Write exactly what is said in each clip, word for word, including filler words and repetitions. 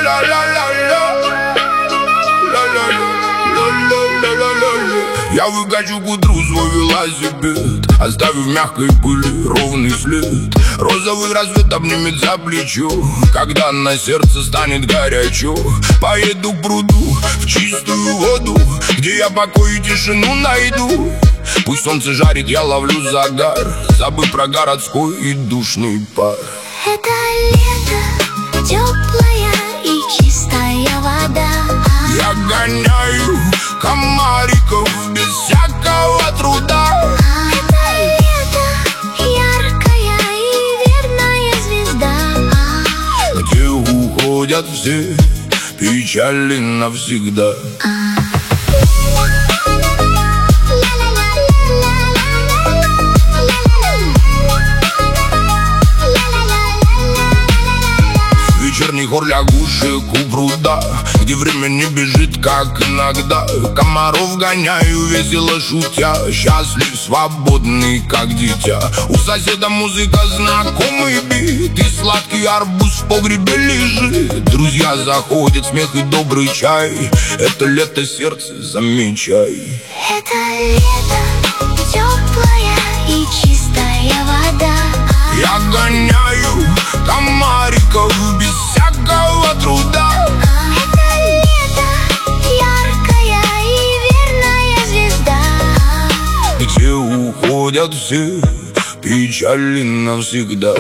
Я выкачу к утру свой велосипед, оставив в мягкой пыли ровный след. Розовый рассвет обнимет за плечо, когда на сердце станет горячо. Поеду к пруду, в чистую воду, где я покой и тишину найду. Пусть солнце жарит, я ловлю загар, забыв про городской и душный пар. Это лето, теплая и чистая вода. Я гоняю комариков без всякого труда. Это лето, яркая и верная звезда, где уходят все печали навсегда. Вечерний хор лягушек у пруда, где время не бежит, как иногда. Комаров гоняю, весело шутя, счастлив, свободный, как дитя. У соседа музыка, знакомый бит, и сладкий арбуз в погребе лежит. Друзья заходят, смех и добрый чай. Это лето, сердце, замечай. Это лето, теплая и чистая вода. Я гоняю комариков без всякого труда. Это лето, яркая и верная звезда, где уходят все печали навсегда.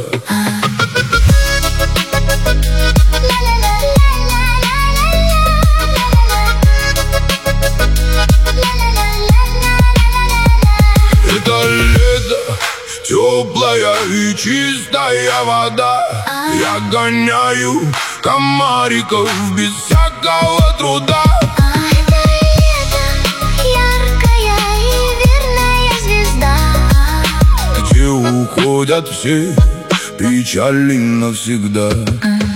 Это лето, теплая и чистая вода. Я гоняю комариков без всякого труда. Это лето, яркая и верная звезда, где уходят все печали навсегда.